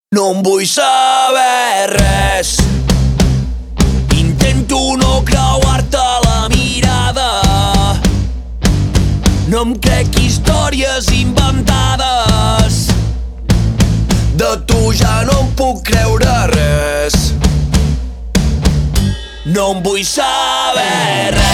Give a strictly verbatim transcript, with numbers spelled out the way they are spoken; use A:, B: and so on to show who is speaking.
A: No en vull saber res. Intento no creuar-te la mirada. No em crec històries inventades. De tu ja no em puc creure res. No en vull saber res.